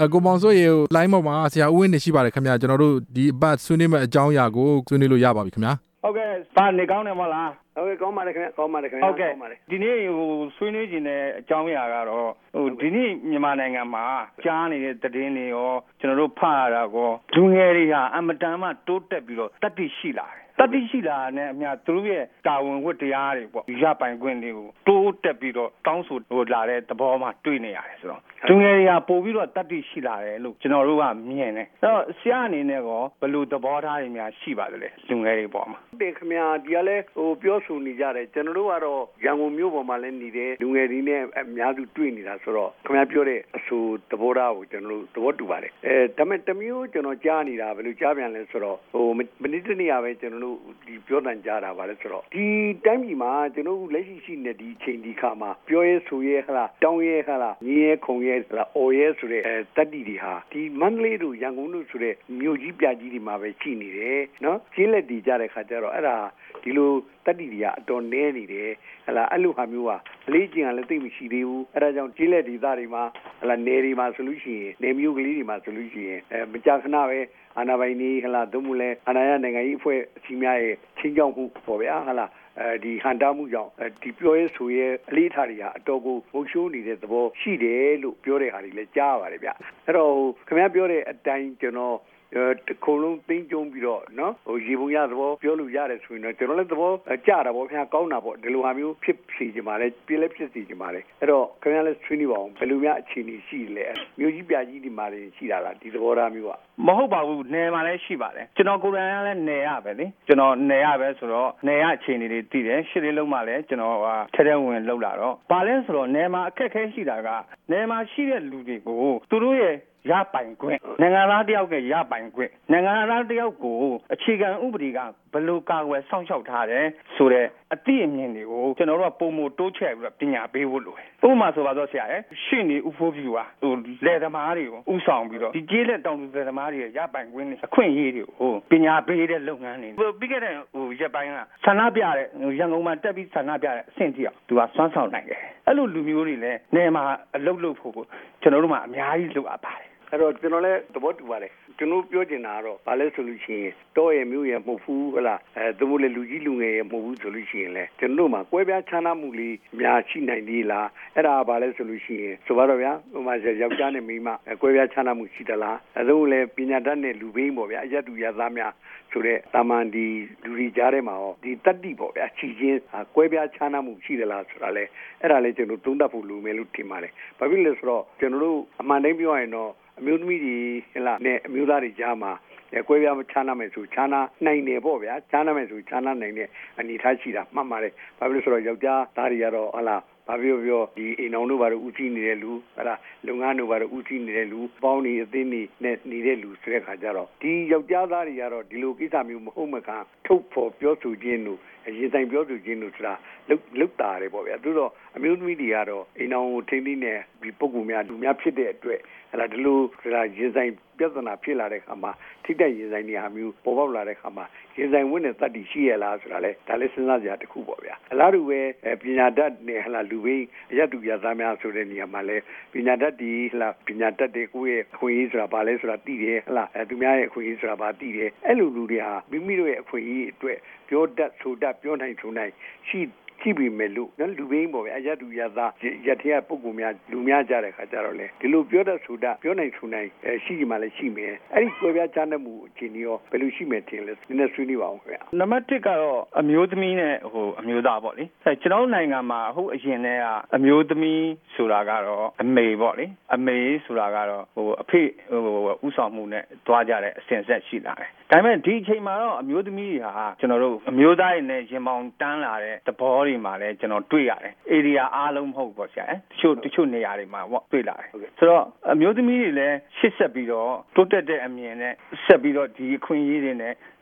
ကိုမောင်စိုးရေလိုင်းပေါ်မှာဆရာဦးဝင်းနေရှိပါတယ်ခင်ဗျာကျွန်တော်တို့ဒီအပတ်ဆွေးနွေးမဲ့အကြောင်းအရာကိုဆွေးနွေးလို့ရပါပြီခင်ဗျာဟုတ်ကဲ့ပါနေကောင်းတယ်မဟုတ်လားဟုတ်ကဲ့ကောင်းပါတယ်ခင်ဗျကောင်းပါတယ်ခင်ဗျဟုတ်ကဲ့ဒီနေ့ဆွေးနွေးခြင်းတဲ့အကြောင်းအရာကတော့ဒီနေ့မြန်မာနိုင်ငံမှာကြားနေတဲ့သတင်းတွေရောကျွန်တော်တို့ဖတ်ရတာကောလူငယ်တွေဟာအမတန်မှတိုးတက်ပြီးတော့တတ်သိရှိလာတယ်တတိရှိလာနဲ့အများသူတို့ရဲ့တာဝန်ဝတ္တရားတွေပေါ့ရပိုင်ခွင့်တွေကိုတိုးတက်ပြီးတော့တောင်းဆိုလာတဲ့သဘောမှတွေ့နေရတယ်ဆိုတော့လူငယ်တွေကပို့ပြီးတော့တတိရှိလာတယ်လို့ကျွန်တော်တို့ကမြင်တယ်အဲ့တော့ဆရာအနေနဲ့ကောဘယ်လိုသဘောထားတွေများရှိပါသလဲလူငယ်တွေပေါ့မှာတင်ခင်ဗျာဒီကလည်းပြောဆိုနေကြတယ်ကျွန်တော်တို့ကတော့ရန်ကုန်မြို့ပေါ်မှာလည်းနေတယ်လူငယ်တွေနဲ့အများစုတွေ့နေတာဆိုတော့ခင်ဗျာပြောတဲ့အဆိုသဘောထားကိုကျွန်တော်တို့သဘောတူပါတယ်ဒါပေမဲ့တမျိုးကျွန်တော်ကြားနေတာဘယ်လိုကြားပြန်လဲဆိုတော့မနေ့တနေ့ကပဲကျွန်တော်တို့ဒီပြောတန်ကြတာပါလဲဆိုတော့ဒီတိုင်းပြည်မှာကျွန်တော်တို့လက်ရှိရှိနေဒီချိန်ဒီခါမှာပြောရဲဆိုရဲဟလားတောင်းရဲဟလားညီရဲခုံရဲဟလားအော်ရဲဆိုတဲ့တတိတွေဟာဒီမန္တလေးတို့ရန်ကုန်တို့ဆိုတဲ့မြို့ကြီးပြကြီးတွေမှာပဲရှိနေတယ်နော်ကျေးလက်တည်ကြတဲ့ခါကျတော့အဲ့ဒါဒီလိုတတိတွေကအတော်နည်းနေတယ်ဟလားအဲ့လိုဟာမျိုးကအလေးကျင်ကလည်းသိမရှိသေးဘူးအဲ့ဒါကြောင့်ကျေးလက်ဒေသတွေမှာဟလားနယ်တွေမှာဆိုလို့ရှိရင်နယ်မြို့ကလေးတွေမှာဆိုလို့ရှိရင်မကြာခဏပဲအာဏာပိုင်တွေဟလားသို့မဟုတ်လဲအာဏာရနိုင်ငံရေးအဖွဲ့အစည်းများရဲ့ချင်းကြောင့်မှုပေါ့ဗျာဟလားဒီဟန်တာမှုကြောင့်ဒီပြောရဲဆိုရဲအလေးထားတွေဟာအတော်ကိုမုံရှိုးနေတဲ့သဘောရှိတယ်လို့ပြောတဲ့ဟာတွေလည်းကြားပါတယ်ဗျအဲ့တော့ခင်ဗျားပြောတဲ့အတိုင်းကျွန်တော်တခုံလုံးသိမ်းကျုံပြီးတော့နော်ရေပုံရသဘောပြောလို့ရတယ်ဆိုရင်တော့ကျွန်တော်လည်းသဘောကြတာပေါ့ခင်ဗျာကောင်းတာပေါ့ဒီလိုဟာမျိုးဖြစ်စီကြပါလေပြည့်လည်းဖြစ်စီကြပါလေအဲ့တော့ခင်ဗျားလည်းဆွေးနွေးပါအောင်ဘယ်လိုများအခြေအနေရှိလဲမျိုးကြီးပြကြီးဒီမှာရှိတာလားဒီသဘောထားမျိုးကမဟုတ်ပါဘူးနယ်မှာလည်းရှိပါတယ်ကျွန်တော်ကိုယ်တိုင်ကလည်းနယ်ရပဲလေကျွန်တော်နယ်ရပဲဆိုတော့နယ်ရအခြေအနေတွေသိတယ်ရှစ်လေးလုံးမှလည်းကျွန်တော်ထဲထဲဝင်လှုပ်လာတော့ဘာလဲဆိုတော့နယ်မှာအခက်ခဲရှိတာကနယ်မှာရှိတဲ့လူတွေကိုသူတို့ရဲ့ရပိုင်ခွင့်နိုင်ငံသားတယောက်ကရပိုင်ခွင့်နိုင်ငံသားတယောက်ကိုအခြေခံဥပဒေကဘယ်လိုကာကွယ်စောင့်ရှောက်ထားတယ်ဆိုတဲ့အသည့်အမြင်တွေကိုကျွန်တော်တို့ကပုံမတိုးချဲ့ပြီးတော့ပညာပေးဖို့လိုတယ်ဥပမာဆိုပါတော့ဆရာရှင်းနေဥဖိုးပြူဟာလယ်သမားတွေကိုဥဆောင်ပြီးတော့ဒီကျေးလက်တောင်သူလယ်သမားတွေရပိုင်ခွင့်နဲ့အခွင့်အရေးတွေကိုပညာပေးတဲ့လုပ်ငန်းတွေပြီးခဲ့တဲ့ရက်ပိုင်းကဆန္ဒပြတဲ့ရန်ကုန်မှာတက်ပြီးဆန္ဒပြတဲ့အဆင့်ထိအောင်သူကစွမ်းဆောင်နိုင်တယ်အဲ့လိုလူမျိုးတွေလည်းနယ်မှာအလုပ်လုပ်ဖို့ကျွန်တော်တို့မှာအများကြီးလုပ်အပ်ပါတယ်အဲ့တော့ကျွန်တော်လည်းသဘောတူပါတယ်ကျွန်တော်ပြောချင်တာကတော့ဘာလဲဆိုလို့ရှိရင်တောရဲ့မြို့ရဲ့မဟုတ်ဘူးဟလားသူတို့လည်းလူကြီးလူငယ်ရဲ့မဟုတ်ဘူးဆိုလို့ရှိရင်လည်းကျွန်တော်တို့မှာကွဲပြားခြားနားမှုလေးများရှိနိုင်သေးလားအဲ့ဒါဘာလဲဆိုလို့ရှိရင်ဆိုပါတော့ဗျာဥပမာယောက်ျားနဲ့မိန်းမကွဲပြားခြားနားမှုရှိသလားအဲဒါလည်းပညာတတ်တဲ့လူဘိန်းပေါ့ဗျာအယက်တူရသားများဆိုတဲ့တာမန်ဒီလူကြီးကြားထဲမှာရောဒီတတ္တိပေါ့ဗျာချီချင်းကွဲပြားခြားနားမှုရှိသလားဆိုတာလဲအဲ့ဒါလည်းကျွန်တော်သုံးသပ်ဖို့လိုမယ်လို့ထင်ပါတယ်ဘာဖြစ်လဲဆိုတော့ကျွန်တော်တို့အမှန်တိုင်းပြောရရင်တော့အမျိုးသမီးတွေဟဲ့လားနဲ့အမျိုးသားတွေကြားမှာကွဲပြားခြားနားမယ်ဆိုခြားနားနိုင်တယ်ပေါ့ဗျာခြားနားမယ်ဆိုခြားနားနိုင်တဲ့အနေထားရှိတာမှတ်ပါတယ်ဘာဖြစ်လို့ဆိုတော့ယောက်ျားသားတွေကတော့ဟလားဘာပြောဒီအိမ်အောင်တို့ဘာလို့ဦးစီးနေတဲ့လူဟလားလုပ်ငန်းတို့ဘာလို့ဦးစီးနေတဲ့လူပေါင်းနေအသင်းနေနဲ့နေတဲ့လူဆိုတဲ့ခါကျတော့ဒီယောက်ျားသားတွေကတော့ဒီလိုကိစ္စမျိုးမဟုတ်မခံထုတ်ဖော်ပြောဆိုခြင်းတို့ရင်ဆိုင်ပြောဆိုခြင်းတို့ဆိုတာလုတ်တာတယ်ပေါ့ဗျာသူတော့အမျိုးသမီးတွေကတော့အိမ်အောင်ကိုထိန်းသိမ်းနေဒီပုံကူများလူများဖြစ်တဲ့အတွက်ဟလာဒီလိုရင်ဆိုင်ပြဿနာဖြစ်လာတဲ့ခါမှာထိတဲ့ရင်ဆိုင်နေဟာမျိုးပေါ်ပေါက်လာတဲ့ခါမှာရင်ဆိုင်ဝင်းနဲ့တတ်တည်ရှိရလားဆိုတာလဲဒါလည်းစဉ်းစားကြတစ်ခုပေါ့ဗျာအလားတူပဲပညာတတ်နဲ့ဟလာလူဘိန်းအရတူရသားများဆိုတဲ့နေရာမှာလဲပညာတတ်ဒီဟလာပညာတတ်တဲ့ကိုယ့်ရဲ့အခွင့်အရေးဆိုတာဘာလဲဆိုတာသိတယ်ဟလာသူများရဲ့အခွင့်အရေးဆိုတာဘာသိတယ်အဲ့လိုလူတွေဟာမိမိတို့ရဲ့အခွင့်အရေးအတွက်ပြောတတ်ဆိုတတ်ပြောနိုင်ဆိုနိုင်ရှိပြီမဲ့လို့နော်လူဘိန်းပေါ့ဗျာအရတူရသားရထရပုံကူများလူများကြတဲ့ခါကျတော့လေဒီလိုပြောတတ်ဆိုတတ်ပြောနိုင်ဆိုနိုင်ရှိကြမှာလည်းရှိမယ်အဲ့ဒီကွဲပြားခြားနားမှုအခြေအနေရောဘယ်လိုရှိမယ်ထင်လဲနည်းနည်းဆွေးနွေးပါအောင်ခင်ဗျာနံပါတ်1ကတော့အမျိုးသမီးနဲ့အမျိုးသားပေါ့လေကျွန်တော်နိုင်ငံမှာဟုတ်အရင်တည်းကအမျိုးသမီးဆိုတာကတော့အမေပေါ့လေအမေဆိုတာကတော့အဖေဥဆောင်မှုနဲ့တွားကြတဲ့အစဉ်ဆက်ရှိလာတယ်ဒါပေမဲ့ဒီအချိန်မှာတော့အမျိုးသမီးတွေဟာကျွန်တော်တို့အမျိုးသားတွေနဲ့ရင်ပေါင်တန်းလာတဲ့သဘောတွေမှာလည်းကျွန်တော်တွေ့ရတယ်။ area အားလုံးမဟုတ်ပေါ့ဆရာ။တချို့နေရာတွေမှာပေါ့တွေ့လာတယ်။ဆိုတော့အမျိုးသမီးတွေလည်းရှစ်ဆက်ပြီးတော့တိုးတက်တဲ့အမြင်နဲ့ဆက်ပြီးတော့ဒီအခွင့်အရေးတွေနဲ့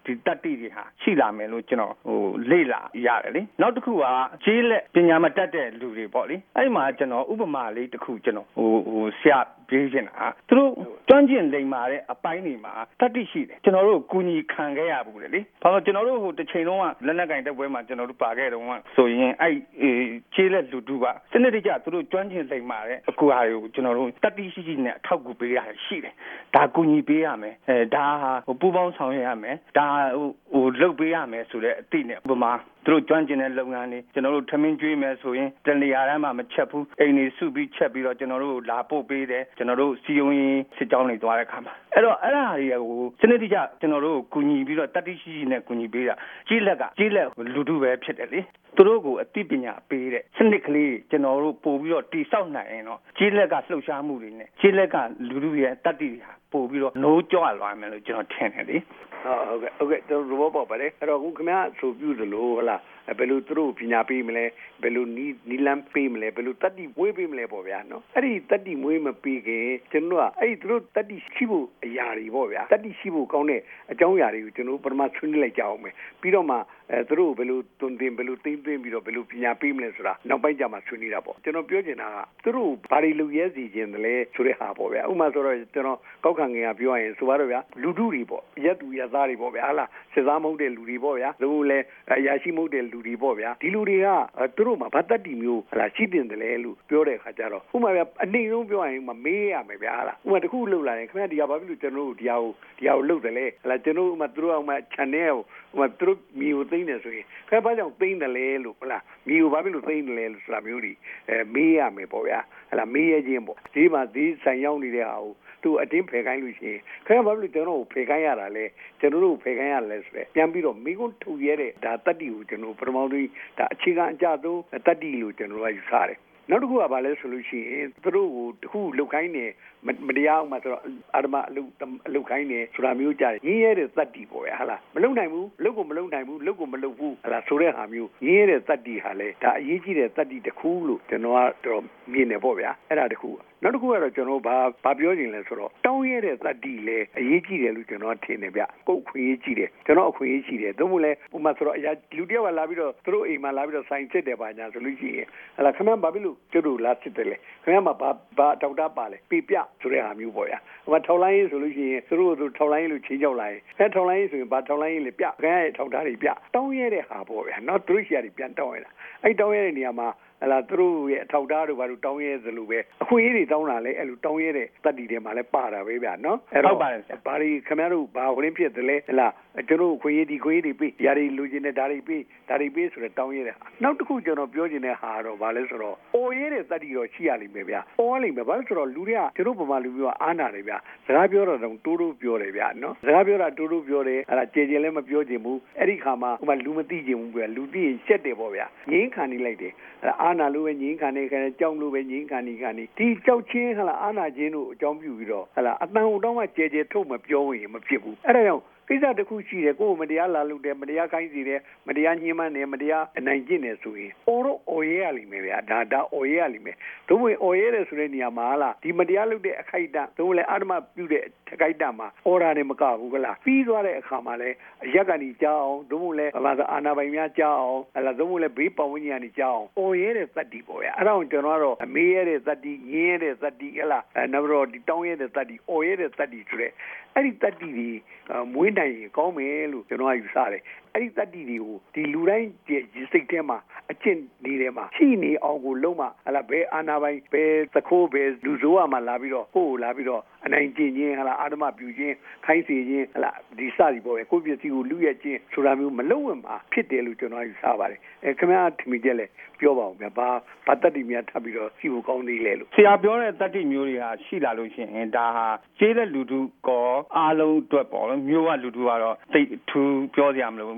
ဒီတတ္တိတွေဟာရှိလာမယ်လို့ကျွန်တော်လေ့လာရတယ်လေနောက်တစ်ခုကကျေးလက်ပညာမတတ်တဲ့လူတွေပေါ့လေအဲ့မှာကျွန်တော်ဥပမာလေးတစ်ခုကျွန်တော်ဆရာပေးချင်တာသူတို့ကျွမ်းကျင်လိမ္မာတဲ့အပိုင်းတွေမှာတတ္တိရှိတယ်ကျွန်တော်တို့ကူညီခံခဲ့ရဘူးလေဘာလို့ကျွန်တော်တို့တစ်ချိန်လုံးကလက်နက်ကင်တဲ့ပွဲမှာကျွန်တော်တို့ပါခဲ့တော့ဆိုရင်အဲ့ကျေးလက်လူထုကစနစ်တကျသူတို့ကျွမ်းကျင်လိမ္မာတဲ့အကူအဟာတွေကိုကျွန်တော်တို့တတ္တိရှိနဲ့အထောက်ကူပေးရရှိတယ်ဒါကူညီပေးရမယ်ဒါဟာပူပေါင်းဆောင်ရွက်ရမယ်ဒါလုပ်ပေးရမယ်ဆိုတဲ့အသည့်နဲ့ဥပမာသူတို့ကျွမ်းကျင်တဲ့လုပ်ငန်းတွေကျွန်တော်တို့ထမင်းကျွေးမယ်ဆိုရင်တနေရာတိုင်းမှာမချက်ဘူးအိမ်တွေစုပြီးချက်ပြီးတော့ကျွန်တော်တို့လာပို့ပေးတယ်ကျွန်တော်တို့စီယုံရင်စစ်ကြောင်းတွေသွားတဲ့ခါမှာအဲ့တော့အဲ့ဒါတွေကိုစနစ်တကျကျွန်တော်တို့ကူညီပြီးတော့တတိရှိနဲ့ကူညီပေးတာကြီးလက်လူထုပဲဖြစ်တယ်လေသူတို့ကိုအသိပညာပေးတဲ့စနစ်ကလေးကျွန်တော်တို့ပို့ပြီးတော့တိဆောက်နိုင်ရင်တော့ကြီးလက်ကလှုပ်ရှားမှုတွေနဲ့ကြီးလက်ကလူထုရဲ့တတိတွေဟာပို့ပြီးတော့နိုးကြွလာမယ်လို့ကျွန်တော်ထင်တယ်လေဟုတ်ကဲ့ကျွန်တော်ဘောပါတယ်အဲ့တော့ခုခင်ဗျားဆိုပြသလိုဟလားဘယ်လိုသူတို့ပညာပေးမလဲဘယ်လိုနီလန်းပေးမလဲဘယ်လိုတတိမွေးပေးမလဲပေါ့ဗျာနော်အဲ့ဒီတတိမွေးမပေးခင်ကျွန်တော်ကအဲ့ဒီသူတို့တတိရှိဖို့အရာတွေပေါ့ဗျာတတိရှိဖို့ကောင်းတဲ့အကြောင်းအရာတွေကိုကျွန်တော်ပထမဆွေးနွေးလိုက်ကြအောင်မယ်ပြီးတော့မှသူတို့ဘယ်လိုတွင်တင်ဘယ်လိုသိမ့်သွင်းပြီးတော့ဘယ်လိုပညာပေးမလဲဆိုတာနောက်ပိုင်းကျမှဆွေးနွေးတာပေါ့ကျွန်တော်ပြောချင်တာကသူတို့ဘာတွေလုပ်ရဲစီခြင်းတလဲဆိုတဲ့ဟာပေါ့ဗျာဥပမာဆိုတော့ကျွန်တော်ကောက်ခံငင်ကပြောရရင်ဆိုပါတော့ဗျာလူထုတွေပေါ့ရက်သူရက်သားတွေပေါ့ဗျာဟာလားစစ်သားမဟုတ်တဲ့လူတွေပေါ့ဗျာသူတို့လည်းအရာရှိမဟုတ်တဲ့လူတွေပေါ့ဗျာဒီလူတွေကသူတို့မှာဘာတတ်တီမျိုးဟာလားရှိတင်တယ်လေလို့ပြောတဲ့အခါကျတော့ဥပမာဗျာအနှိမ့်ဆုံးပြောရရင်မေးရမယ်ဗျာဟာလားဥပမာတစ်ခုလှုပ်လာရင်ခင်ဗျာဒီဟာဘာဖြစ်လို့ကျွန်တော်တို့ဒီဟာကိုလှုပ်တယ်လေဟာလားကျွန်တော်ဥပမာသူတို့အောင်မှ channel ကိုဥပမာသူတို့မျိုးကိုသိနေဆိုရင်ခင်ဗျာဘာကြောင့်သိတယ်လဲလို့ဟုတ်လားမျိုးဘာဖြစ်လို့သိတယ်လဲလို့ဆိုတာမျိုးတွေမေးရမယ်ပေါ့ဗျာဟာလားမေးရခြင်းပေါ့ဒီမှာဒီဆိုင်ရောက်နေတဲ့ဟာကိုသူအတင်းဖယ်ခိုင်းလို့ရှိရင်ခင်ဗျာဘာဖြစ်လို့ကျွန်တော်ကိုဖယ်ခိုင်းရတာလဲကျွန်တော်တို့ဖယ်ခိုင်းရလဲဆိုတော့ပြန်ပြီးတော့မိကုန်းထုတ်ရတဲ့ဒါတတ္တိကိုကျွန်တော်ပထမဆုံးဒါအခြေခံအကြဆုံးတတ္တိလို့ကျွန်တော်ကယူဆတယ်နောက်တစ်ခုကဘာလဲဆိုလို့ရှိရင်သူတို့ကိုတခုလုတ်ခိုင်းနေမတရားမှဆိုတော့အာဓမအလုတ်ခိုင်းနေဆိုတာမျိုးကြရင်းရဲတဲ့တတ္တိပေါ့ဗျာဟာလားမလုံနိုင်ဘူးလုတ်ကိုမလုံနိုင်ဘူးလုတ်ကိုမလုတ်ဘူးဟာလားဆိုတဲ့ဟာမျိုးရင်းရဲတဲ့တတ္တိဟာလေဒါအရေးကြီးတဲ့တတ္တိတစ်ခုလို့ကျွန်တော်ကတော့မြင်နေပေါ့ဗျာအဲ့ဒါတစ်ခုနောက်တစ်ခုကတော့ကျွန်တော်ဘာပြောချင်လဲဆိုတော့တောင်းရဲတဲ့တတ္တိလေအရေးကြီးတယ်လို့ကျွန်တော်ထင်တယ်ဗျကိုယ်ခွင့်ရေးကြည့်တယ်ကျွန်တော်အခွင့်ရေးရှိတယ်သို့မဟုတ်လဲဥပမာဆိုတော့အရာလူတယောက်ကလာပြီးတော့သူတို့အိမ်မှာလာပြီးတော့ဆိုင်စစ်တယ်ပါညာဆိုလို့ရှိရင်ဟာလားခင်ဗျားဘာဖြစ်လို့ကျတို့လာစစ်တယ်လေခင်ဗျားမှာဘာတောက်တာပါလဲပြပြဆိုတဲ့ဟာမျိုးပေါ့ဗျာဟိုမှာထောက်လိုင်းရေးဆိုလို့ရှိရင်သူတို့ထောက်လိုင်းရေးလို့ချင်းကြောက်လာရင်ထောက်လိုင်းရေးဆိုရင်ဘာထောက်လိုင်းရေးလေပြခင်ဗျားရဲ့ထောက်ထားတွေပြတောင်းရဲတဲ့ဟာပေါ့ဗျာနော်သူတို့ရှာတွေပြန်တောင်းရတာအဲ့တောင်းရတဲ့နေရာမှာဟလာသူတို့ရဲ့အထောက်ထားတို့ဘာလို့တောင်းရဲသလိုပဲအခွင့်အရေးတွေတောင်းတာလဲအဲ့လိုတောင်းရဲတဲ့တတ္တိတွေမှာလဲပါတာပဲဗျာနော်အဲ့တော့ဘာတွေခင်ဗျားတို့ဘာဝင်ဖြစ်တယ်လဲဟလာကျွန်တော်ခွင့်ရေးဒီခွင့်ရေးတွေပေးຢာတွေလူချင်းတဲ့ဓာတွေပေးဆိုတော့တောင်းရဲတဲ့နောက်တစ်ခုကျွန်တော်ပြောချင်တဲ့ဟာတော့ဘာလဲဆိုတော့အော်ရဲတဲ့တတ္တိတော့ရှိရလိမ့်မယ်ဗျာအော်လိမ့်မယ်ဘာလို့ဆိုတော့လူတွေကကျွန်တော်ဗမာလူမျိုးကအားနာတယ်ဗျာစကားပြောတော့တိုးပြောတယ်ဗျာနော်စကားပြောတာတိုးပြောတယ်ဟလာကြည်လည်းမပြောချင်ဘူးအဲ့ဒီခါမှာဥပမာလူမသိချင်ဘူးဗျာလူသိရင်ရှက်တယ်ပေါ့ဗျာငင်းခံနေလိုက်တယ်အာနာလို့ပဲငင်းခံနေခံကြောက်လို့ပဲငင်းခံနေဒီကြောက်ချင်းဟလာအာနာချင်းတို့အကြောင်းပြုပြီးတော့ဟလာအတန်ဟိုတော့မှကြဲထုတ်မပြောရင်မဖြစ်ဘူးအဲ့ဒါကြောင့်ကိစ္စတစ်ခုရှိတယ်ကိုယ်မတရားလာလို့တယ်မတရားခိုင်းစီတယ်မတရားညှင်းပန်းတယ်မတရားအနိုင်ကျင့်တယ်ဆိုရင်အော်ရဲရလိမ့်မယ်ဗျာဒါအော်ရဲရလိမ့်မယ်တို့ဝင်အော်ရဲတယ်ဆိုတဲ့နေရာမှာလားဒီမတရားလုပ်တဲ့အခိုက်အတန့်တို့လည်းအာဓမပြုတဲ့အခိုက်အတန့်မှာအော်ဒါနဲ့မကဘူးကလားပြီးသွားတဲ့အခါမှာလည်းအရက်ကနေကြားအောင်တို့လည်းဘာသာအာနာပိုင်များကြားအောင်ဟလာတို့လည်းဘေးပတ်ဝန်းကျင်ကနေကြားအောင်အော်ရဲတဲ့သတ္တိပေါ့ဗျာအဲ့ဒါကိုကျွန်တော်ကတော့အမေးရဲတဲ့သတ္တိညင်းရဲတဲ့သတ္တိဟလာနောက်တော့ဒီတောင်းရဲတဲ့သတ္တိအော်ရဲတဲ့သတ္တိဆိုတဲ့အဲ့ဒီတတ္တိတွေမွေးနိုင်ရင်ကောင်းမယ်လို့ကျွန်တော်ကယူဆတယ်အဲ့ဒီတတ္တိတွေကိုဒီလူတိုင်းစိတ်ထဲမှာအကျင့်နေထဲမှာရှိနေအောင်ကိုလုံးမဟလာဘယ်အာနာပိုင်ဘယ်သခိုးဘယ်လူဆိုးမှလာပြီးတော့ကိုယ်လာပြီးတော့အနိုင်ကျင့်ခြင်းဟလာအာဓမပြုခြင်းခိုင်းစေခြင်းဟလာဒီစသည်ပေါ့ပဲကိုယ့်ပစ္စည်းကိုလူရဲ့ခြင်းဆိုတာမျိုးမလုံးဝမှာဖြစ်တယ်လို့ကျွန်တော်ယူဆပါတယ်ခင်ဗျားထင်မိချက်လဲပြောပါဦးဗျာဘာတတ္တိများထပ်ပြီးတော့စီဖို့ကောင်းသေးလဲလို့ဆရာပြောတဲ့တတ္တိမျိုးတွေဟာရှိလာလို့ရှိရင်ဒါဟာကျေးတဲ့လူထုကောအားလုံးအတွက်ပေါ့မျိုးကလူထုကတော့သိထူးပြောစရာမလိုဘူး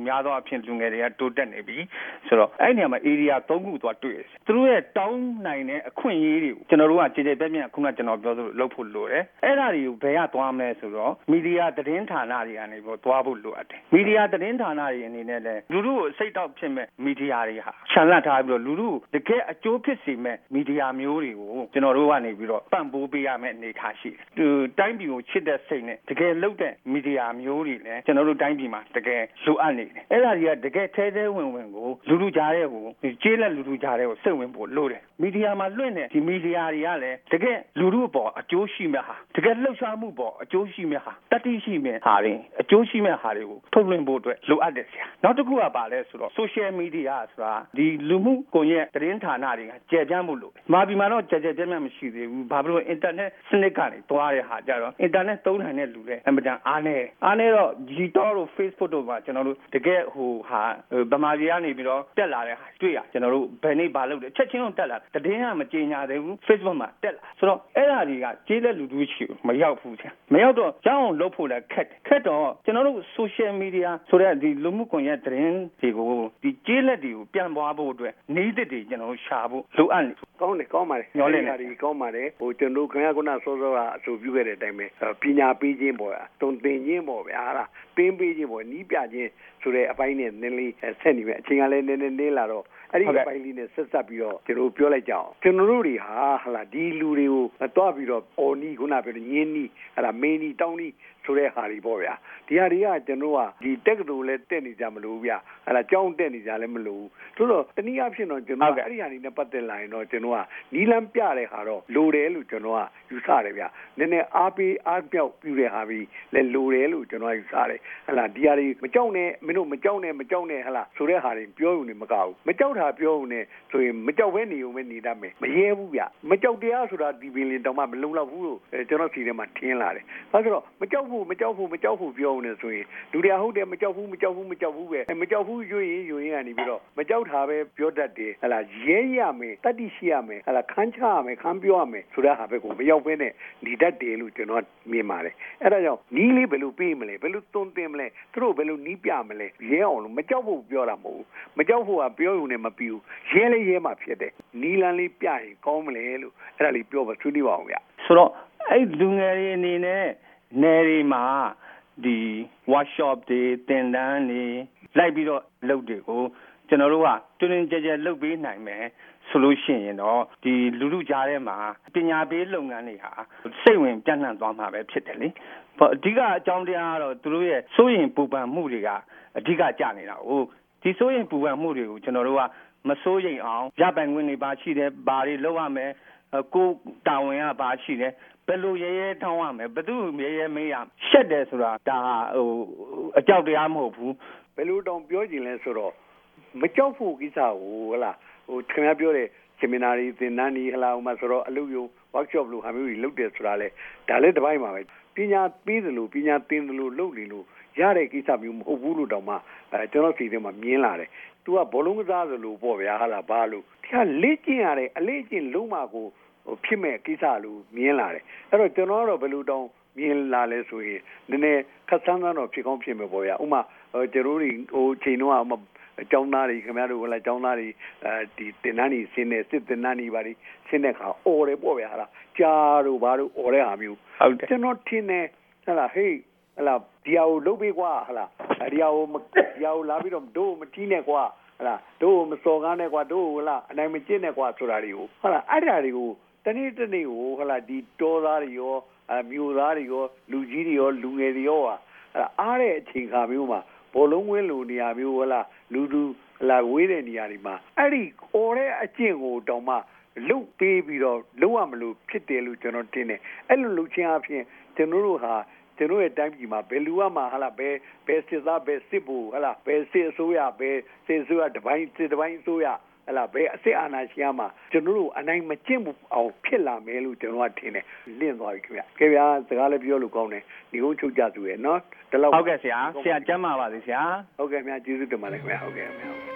များသောအဖြစ်လူငယ်တွေကတိုးတက်နေပြီဆိုတော့အဲ့နေရာမှာ area 3ခုသွားတွေ့တယ်သူတို့ရဲ့တောင်းနိုင်တဲ့အခွင့်အရေးတွေကိုကျွန်တော်တို့ကကြည်ကြဲပြန့်ပြန့်ခုနကျွန်တော်ပြောသလိုလုပ်ဖို့လိုတယ်အဲ့ဒါတွေကိုဘယ်ရသွားမလဲဆိုတော့မီဒီယာသတင်းဌာနတွေကနေပြီးသွားဖို့လိုအပ်တယ်မီဒီယာသတင်းဌာနတွေအနေနဲ့လည်းလူထုကိုစိတ်တောက်ဖြစ်မဲ့မီဒီယာတွေဟာခြံလှပ်ထားပြီးတော့လူထုတကယ်အကျိုးဖြစ်စေမဲ့မီဒီယာမျိုးတွေကိုကျွန်တော်တို့ကနေပြီးတော့ပံ့ပိုးပေးရမယ့်အနေအထားရှိတယ်တိုင်းပြည်ကိုချစ်တဲ့စိတ်နဲ့တကယ်လုပ်တဲ့မီဒီယာမျိုးတွေလည်းကျွန်တော်တို့တိုင်းပြည်မှာတကယ်လိုအပ်နေတယ်အဲ့ဒါတွေကတကယ်ထဲထဲဝင်ဝင်ကိုလူထုကြားတဲ့ကိုကျေးလက်လူထုကြားတဲ့ကိုစိတ်ဝင်ဖို့လိုတယ်မီဒီယာမှာလွှင့်တဲ့ဒီမီဒီယာတွေကလည်းတကယ်လူထုအပေါ်အကျိုးရှိမဲ့ဟာတကယ်လှုပ်ရှားမှုပေါ်အကျိုးရှိမဲ့ဟာတတိရှိမဲ့ဟာတွေအကျိုးရှိမဲ့ဟာတွေကိုထုတ်လွှင့်ဖို့အတွက်လိုအပ်တယ်ဆရာနောက်တစ်ခုကပါလဲဆိုတော့ social media ဆိုတာဒီလူမှုကွန်ရက်သတင်းဌာနတွေကကျယ်ပြန့်မှုလို့မာပြည်မှာတော့ကျယ်ပြန့်မရှိသေးဘူးဘာဖြစ်လို့ internet စနစ်ကနေတွားတဲ့ဟာကြတော့ internet သုံးနိုင်တဲ့လူတွေအမှန်တန်အားနေတော့ဒီတော့ Facebook တို့မှာကျွန်တော်တို့တကယ်ဗမာပြည်ကနေပြီးတော့တက်လာတဲ့ဟာတွေ့ရကျွန်တော်တို့ဘယ်နေ့ဘာလုပ်တယ်ချက်ချင်းတော့တက်လာသတင်းကမကြေညာသေးဘူး Facebook မှာတက်လာဆိုတော့အဲ့ဒါတွေကကျေးလက်လူထုရှိမရောက်ဘူးဆရာမရောက်တော့ကြောင်းအောင်လုပ်ဖို့လည်းခက်တော့ကျွန်တော်တို့ social media ဆိုတဲ့ဒီလူမှုကွန်ရက်သတင်းတွေကိုဒီကျေးလက်တွေကိုပြန်ပွားဖို့အတွက်နေတဲ့တွေကျွန်တော်တို့ရှာဖို့လိုအပ်နေကောင်းပါတယ်ညောလင်းတာဒီကောင်းပါတယ်ကျွန်တော်ခင်ဗျာကစောကအဆိုပြုခဲ့တဲ့အတိုင်းပဲပညာပေးခြင်းပေါ့တုံသင်ခြင်းပေါ့ဗျာဟာလားပင်းပေးခြင်းပေါ့နီးပြခြင်းဆိုတဲ့အပိုင်းနဲ့နည်းလေးဆက်နေမယ်အချိန်ကလည်းနည်းလာတော့အဲ့ဒီအပိုင်းလေးနဲ့ဆက်ပြီးတော့ကျွန်တော်ပြောလိုက်ကြအောင်ကျွန်တော်တို့တွေဟာလားဒီလူတွေကိုတွားပြီးတော့အော်နီခုနပြောတဲ့ညင်းနီအဲ့ဒါမင်းနီတောင်းနီဆိုတဲ့ဟာတွေပေါ့ဗျာဒီဟာတွေကကျွန်တော်ကဒီတက်ကတူလည်းတက်နေကြမလို့ဗျာအဲ့ဒါကြောင်းတက်နေကြလည်းမလို့ဆိုတော့တနည်းအားဖြင့်တော့ကျွန်တော်အဲ့ဒီဟာတွေနဲ့ပတ်သက်လာရင်တော့ကျွန်တော်ကနီးလန်းပြတဲ့ဟာတော့လိုတယ်လို့ကျွန်တော်ကယူဆတယ်ဗျာနည်းနည်းအားပေးအားပြောက်ပြတဲ့ဟာပြီးလည်းလိုတယ်လို့ကျွန်တော်ယူဆတယ်ဟလာဒီဟာတွေမကြောက်နဲ့မင်းတို့မကြောက်နဲ့ဟလာဆိုတဲ့ဟာတွေပြောယူနေမကောက်ဘူးမကြောက်တာပြောယူနေဆိုရင်မကြောက်ဘဲနေုံပဲနေတတ်မယ်မရဲဘူးဗျာမကြောက်တရားဆိုတာဒီပင်လင်တောင်မှမလုံလောက်ဘူးလို့ကျွန်တော်စီထဲမှာထင်းလာတယ်ဒါဆိုတော့မကြောက်ဘူးပြောနေဆိုရင်လူတွေဟုတ်တယ်မကြောက်ဘူးပဲမကြောက်ဘူးရွရင်ကနေပြီးတော့မကြောက်တာပဲပြောတတ်တယ်ဟလာရဲရမယ်တတိရှိရမယ်ဟလာခန်းချရမယ်ခန်းပြောရမယ်ဆိုတဲ့ဟာပဲကိုမရောက်ဘဲနဲ့နေတတ်တယ်လို့ကျွန်တော်မြင်ပါတယ်အဲ့ဒါကြောင့်နီးလေးဘယ်လိုပေးမလဲဘယ်လိုသွန်သင်မလဲသူတို့ဘယ်လိုနီးပြမလဲရဲအောင်လို့မကြောက်ဖို့ပြောတာမဟုတ်ဘူးမကြောက်ဖို့ကပြောယူနေမပြီးဘူးရဲလေးရဲမှဖြစ်တယ်နီးလန်းလေးပြရင်ကောင်းမလဲလို့အဲ့ဒါလေးပြောပါဆွေးနွေးပါအောင်ဗျဆိုတော့အဲ့လူငယ်တွေအနေနဲ့နယ်တွေမှာဒီ workshop တွေသင်တန်းတွေလိုက်ပြီးတော့လုပ်တွေကိုကျွန်တော်တို့ကတွင်ကြဲလုပ်ပေးနိုင်မယ်ဆိုလို့ရှိရင်တော့ဒီလူထုကြားထဲမှာပညာပေးလုပ်ငန်းတွေဟာစိတ်ဝင်ပြန့်နှံ့သွားမှာပဲဖြစ်တယ်လေအဓိကအကြောင်းတရားကတော့သူတို့ရဲ့စိုးရိမ်ပူပန်မှုတွေကအဓိကကျနေတာဟုတ်ဒီစိုးရိမ်ပူပန်မှုတွေကိုကျွန်တော်တို့ကမစိုးရိမ်အောင်ရပိုင်ခွင့်တွေပါရှိတယ်ဘာတွေလုပ်ရမယ်ကိုတာဝန်ကပါရှိတယ်ဘယ်လိုရဲထောင်းရမယ်ဘယ်သူရဲမေးရရှက်တယ်ဆိုတာဒါအကြောက်တရားမဟုတ်ဘူးဘယ်လိုတောင်ပြောကြည့်လဲဆိုတော့မကြောက်ဖို့ကိစ္စကိုဟလာခင်ဗျားပြောတဲ့ seminar တွေသင်တန်းတွေဟလာဥမာဆိုတော့အလုပ်ရုံ workshop လို့ဟာမျိုးတွေလုပ်တယ်ဆိုတာလဲဒါလည်းတစ်ပိုင်းပါပဲပညာပေးသလိုပညာသင်သလိုလုပ်နေလို့ရတဲ့ကိစ္စမျိုးမဟုတ်ဘူးလို့တောင်မှကျွန်တော်စီထဲမှာမြင်လာတယ်သူကဘောလုံးကစားသလိုပေါ့ဗျာဟာလာဘာလို့ဒီကလေ့ကျင့်ရတယ်အလေ့ကျင့်လုံးမှကိုဖြစ်မဲ့ကိစ္စလို့မြင်လာတယ်အဲ့တော့ကျွန်တော်ကတော့ဘယ်လိုတောင်မြင်လာလဲဆိုရင်နည်းနည်းခက်ဆန်းတော့ဖြစ်ကောင်းဖြစ်မယ်ပေါ့ဗျာဥမာကျွန်တော်တို့ချိန်တော့ကျောင်းသားတွေခင်ဗျားတို့ဟလာကျောင်းသားတွေဒီတင်နန်းကြီးဆင်းနေစစ်တင်နန်းကြီးပါလိဆင်းတဲ့ခါအော်တယ်ပေါ့ဗျာဟာလားကြားတို့ဘာတို့အော်တဲ့ဟာမျိုးဟုတ်တယ်ကျွန်တော်ထင်တယ်ဟလာဟေးဟလာဒီဟာကိုလုပ်ပေးကွာဟလာဒီဟာကိုလာပြီးတော့တို့မတီးနဲ့ကွာဟလာတို့မစော်ကားနဲ့ကွာတို့ဟလာအနိုင်မကျင့်နဲ့ကွာဆိုတာတွေကိုဟလာအဲ့ဒါတွေကိုတနေ့ကိုဟလာဒီတောသားတွေရောမြို့သားတွေရောလူကြီးတွေရောလူငယ်တွေရောအားတဲ့အချိန်ခါမျိုးမှာဘောလုံးဝင်းလိုနေရာမျိုးဟလာလူလာဝေးတဲ့နေရာတွေမှာအဲ့ဒီအော်တဲ့အကျင့်ကိုတောင်မှလုတ်ပေးပြီးတော့လုံးဝမလို့ဖြစ်တယ်လို့ကျွန်တော်တင်တယ်အဲ့လိုလုပ်ခြင်းအပြင်ကျွန်တော်တို့ဟာကျွန်တော်ရဲ့တိုင်းပြည်မှာဘယ်လူကမှဟာလာဘယ်စစ်သားဘယ်စစ်ဘူးဟာလာဘယ်စစ်အစိုးရဘယ်စစ်အစိုးရတပိုင်းအစိုးရဟလာဘယ်အစစ်အာဏာရှင်မှာကျွန်တော်တို့အနိုင်မကျင့်အောင်ဖြစ်လာမယ်လို့ကျွန်တော်ကထင်တယ်လင့်သွားပြီခင်ဗျကဲဗျာစကားလည်းပြောလို့ကောင်းတယ်ဒီကုန်းချုပ်ကြသူရဲ့နော်ဟုတ်ကဲ့ဆရာကျမ်းပါပါစေဆရာဟုတ်ကဲ့ခင်ဗျာကျေးဇူးတင်ပါတယ်ခင်ဗျာဟုတ်ကဲ့ခင်ဗျာ